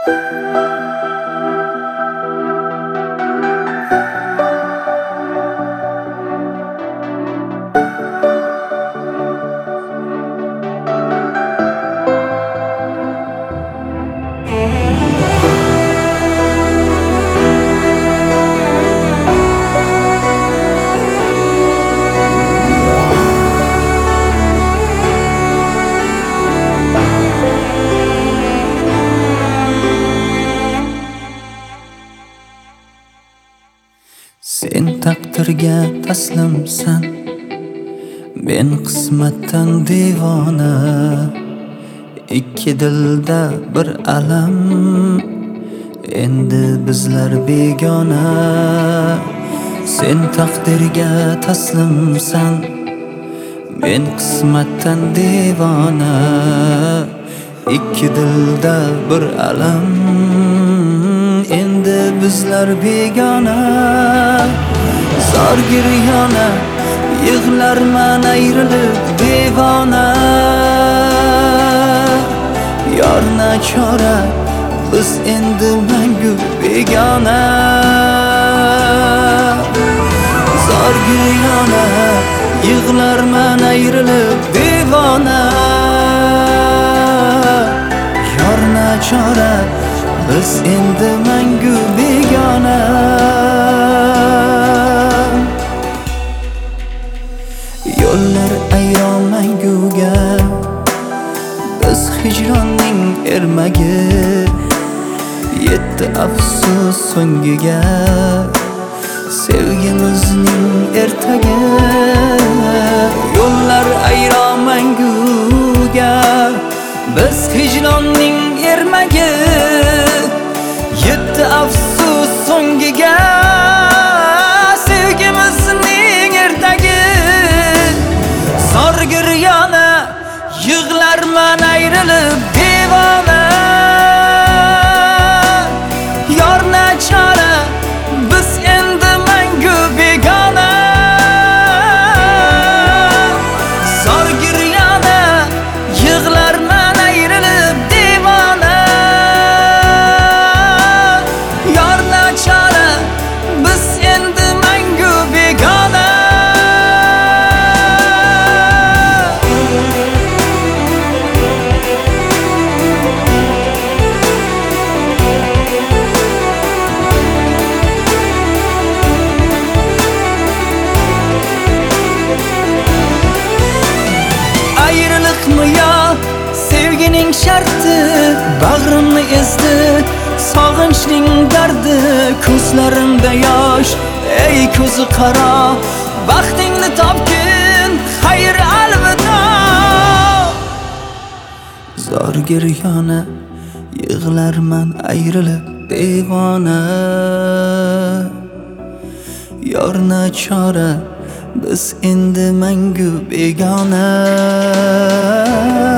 Sen taqdirga taslimsan, men qismatdan devona. Ikki dilda bir alam, endi bizlar begona. Sen taqdirga taslimsan, men qismatdan devona. Ikki dilda bir alam, endi bizlar begona. Zor giryona yig'larman ayrilib devona. Yor nachora biz endi mangu begona. Zor giryona yig'larman ayrilib devona. Yor nachora biz endi mangu begona. Yo'llar ayron manguga, biz hijronning ermagi. Yetdi afsus so'ngiga, sevgimizning ertagi. Yo'llar ayron manguga, biz hijronning ermagi. Yetdi afsus so'ngiga, sevgimizning ertagi. Zor giryona yig'larman ayrilib devona. Yor nachora biz endi mangu begona. Zor giryona yig'larman ayrilib devona. Yor nachora biz endi mangu begona. Ayriliqmi yo sevgining sharti, bag'rimni ezdi sog'inchning dardi. Ko'zlarimda yosh, ey ko'zi qaro, baxtingni topgin, xayr alvido. Zor giryona yig'larman ayrilib devona. Yor nachora biz endi mangu begona.